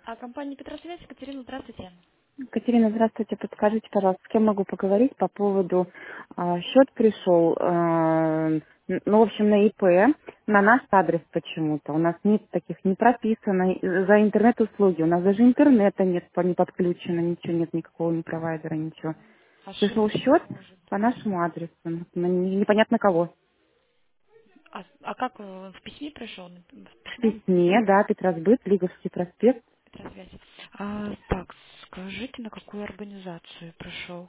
Компания Петросвязь, Екатерина, здравствуйте. Катерина, здравствуйте. Подскажите, пожалуйста, с кем могу поговорить по поводу счет пришел, ну, в общем, на ИП, на наш адрес почему-то. У нас нет таких, не прописано за интернет-услуги. У нас даже интернета нет, не подключено, ничего нет, никакого ни провайдера, ничего. Пришел Ошибочка счет может по быть. нашему адресу, непонятно кого. Как в письме пришел? В В письмо? письме, да, Петросбыт, Лиговский проспект. Петросвязь. Так, скажите, на какую организацию пришел?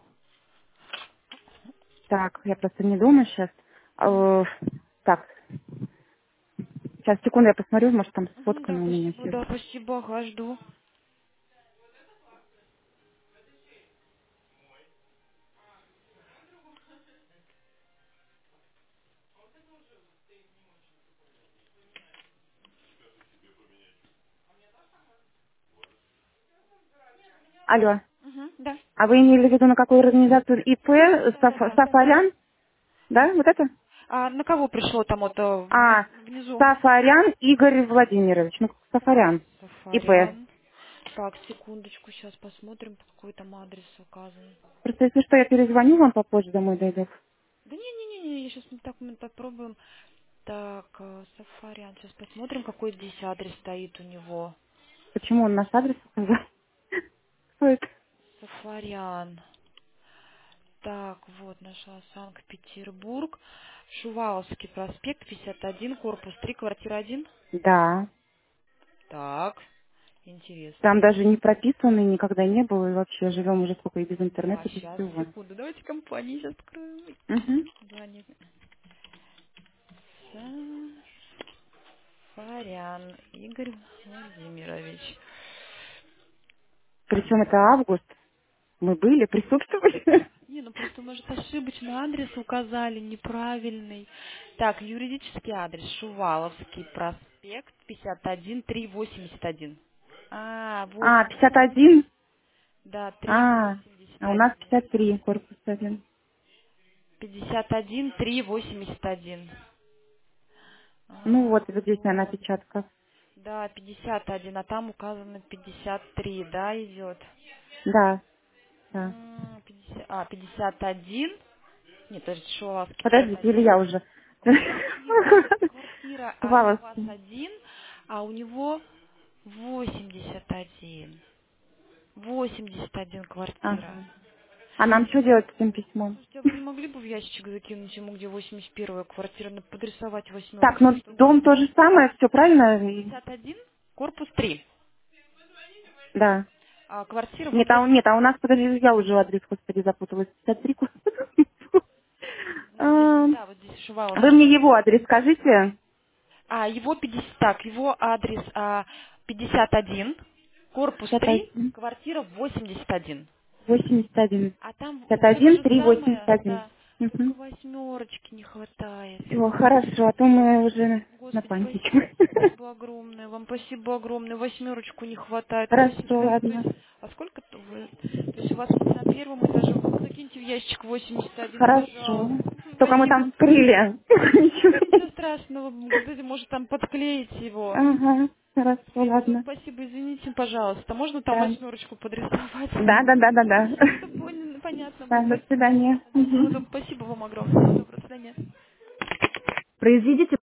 Так, я просто не дома сейчас. Так, сейчас, секунду, я посмотрю, может, там Да, сфоткано у меня спасибо, все. да, спасибо, ага, жду. Алло. Да. А вы имели в виду на какую организацию ИП? Да. Сафарян? Да, вот это? На кого пришло там вот А, внизу? Сафарян Игорь Владимирович. Ну, Сафарян. ИП. Сафарян. Так, секундочку, сейчас посмотрим, по какой там адрес указан. Просто если что, я перезвоню вам попозже домой дойду. Да не-не-не, я сейчас не так мы попробуем. Так, Сафарян, сейчас посмотрим, какой здесь адрес стоит у него. Почему он наш адрес указал? Что это? Сафарян. Так, вот, нашла Санкт-Петербург. Шуваловский проспект, 51, корпус 3, квартира 1. Да. Так, интересно. Там даже не прописано, и никогда не было, и вообще живем уже сколько и без интернета, без Сейчас, всего. секунду, давайте компании сейчас откроем. Угу. Звонит. Сафарян Игорь Владимирович. Причем это август. Мы были, присутствовали. Не, ну просто, может, ошибочный адрес указали, неправильный. Так, юридический адрес, Шуваловский проспект, 51, 381. А, 81, 51? да, А, у нас 381. 53, корпус 1. 51, 381. Ну вот, вот здесь, наверное, Вот. опечатка. Да, 51, а там указано 53, да, идет? Да, да. 51. Нет, подождите, Шуваловский Подождите, или 51. я уже. Вот его квартира, у вас Хваловский. один, а у него 81. 81 квартира. Ага. А нам что делать с этим письмом? Слушайте, а вы не могли бы в ящичек закинуть ему, где 81-я квартира, подрисовать Так, восьмерочку, ну чтобы дом то же самое, все правильно? 51, корпус 3. Да. А квартира Нет, 80. нет, а у нас, подожди, я уже адрес, господи, запуталась. 53 корпус. Ну, здесь, да, вот здесь Вы Шуваловский. мне его адрес скажите. Его 50, так, его адрес 51, корпус 3, 51, квартира 81. 81. А там все то 51, же 3, самое, 81. да, только Угу. восьмерочки не хватает. Все, хорошо, а то мы уже на Господи, панике. спасибо огромное, вам спасибо огромное, восьмерочку не хватает. Хорошо, То ладно. есть, а сколько-то вы, то есть у вас на первом этаже, ну закиньте в ящик 81, Хорошо. пожалуйста. Только мы Спасибо. там скрыли. Ничего. Ничего страшного, говорите, может там подклеить его. Ага, хорошо, Все, ладно. спасибо, извините, пожалуйста. Можно там Да. восьмерочку подрисовать? Да, да, да, да, да. Что понятно Да, было. до Спасибо. свидания. Всего Мгм. доброго. Спасибо вам огромное. Всего доброго. До свидания. Произведите